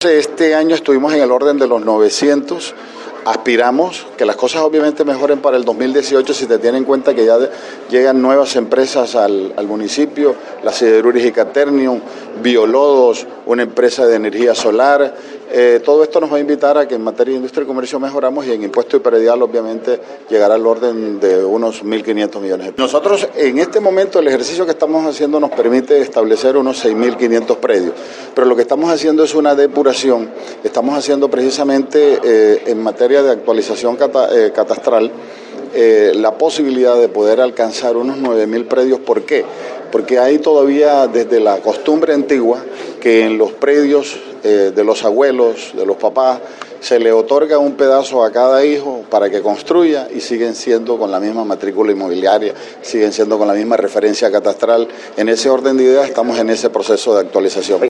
Este año estuvimos en el orden de los 900. Aspiramos que las cosas obviamente mejoren para el 2018 si te tiene en cuenta que ya llegan nuevas empresas al municipio, la siderúrgica Ternium, Biolodos, una empresa de energía solar. Todo esto nos va a invitar a que en materia de industria y comercio mejoramos y en impuesto y predial obviamente llegará al orden de unos 1.500 millones de pesos. Nosotros en este momento el ejercicio que estamos haciendo nos permite establecer unos 6.500 predios, pero lo que estamos haciendo es una depuración, estamos haciendo precisamente en materia de actualización catastral la posibilidad de poder alcanzar unos 9.000 predios. ¿Por qué? Porque hay todavía desde la costumbre antigua que en los predios de los abuelos, de los papás, se le otorga un pedazo a cada hijo para que construya y siguen siendo con la misma matrícula inmobiliaria, siguen siendo con la misma referencia catastral. En ese orden de ideas estamos en ese proceso de actualización.